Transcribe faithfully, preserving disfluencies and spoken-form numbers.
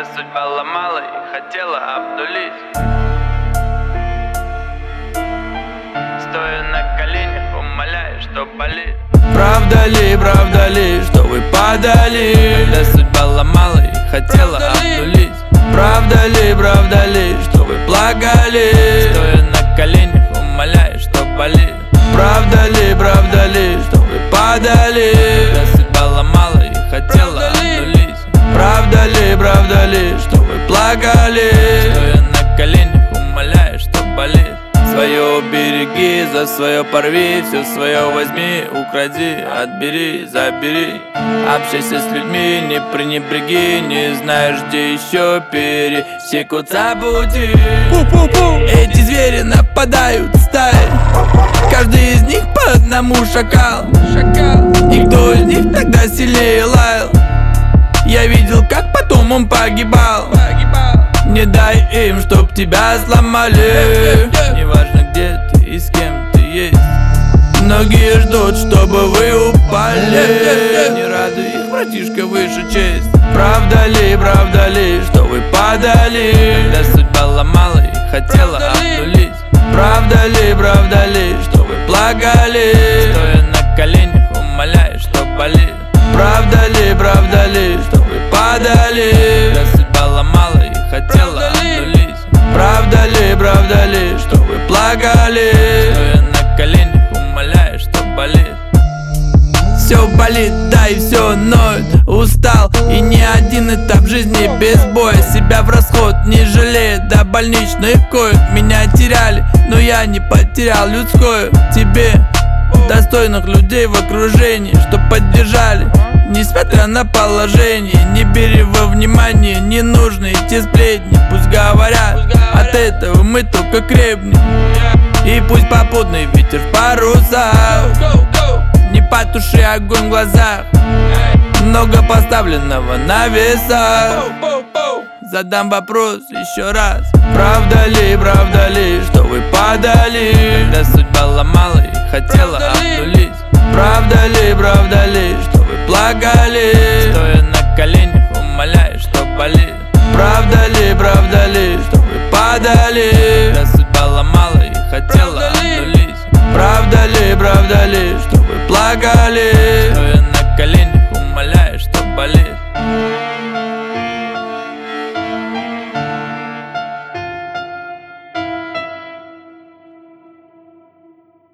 Когда судьба ломала и хотела обнулить, стоя на коленях, умоляя, что болит. Правда ли, правда ли, что вы падали? Когда судьба ломала и хотела обнулить, правда ли, правда ли, что вы плакали? стоя на коленях, умоляя, что болит. Правда ли, правда ли, что вы падали? Когда судьба ломала и хотела обнулить, правда ли, правда ли, что вы плакали? стоя на коленях, умоляя, что болит. Свое береги, за свое порви, все свое возьми, укради, отбери, забери. Общайся с людьми, не пренебреги, не знаешь, где еще пересекутся пути. Эти звери нападают стаей, каждый из них по одному шакал. И кто из них тогда сильнее лаял? Я видел, как потом он погибал. Не дай им, чтоб тебя сломали. Неважно, где ты и с кем ты есть, Многие ждут, чтобы вы упали. Не радуй их, братишка, выше честь. Правда ли, правда ли, что вы падали? когда судьба ломала и хотела обнулить, Правда ли, правда ли, что вы плакали? стоя на коленях, умоляя, что болит. Правда ли, правда ли, что вы падали? Когда судьба ломала и хотела обнулить, Правда ли, правда ли, что вы плакали? стоя на коленях, умоляя, что болит. Все болит, да и все ноет. Устал, и ни один этап жизни без боя. Себя в расход не жалеет, до больничных коек. Меня теряли, но я не потерял людское. Тебе достойных людей в окружении, что поддержали, несмотря на положение. Не бери во внимание ненужные те сплетни. Пусть говорят, от этого мы только крепнем. И пусть попутный ветер в парусах не потуши огонь в глазах. Много поставленного на весах. Задам вопрос еще раз. Правда ли, правда ли, что вы падали? Когда судьба ломала и хотела обнулить, Правда ли, правда ли, что вы плакали? стоя на коленях, умоляя, что болит. Правда ли, правда ли, что вы падали? Когда судьба ломала и хотела обнулить, Правда ли, правда ли, что вы плакали?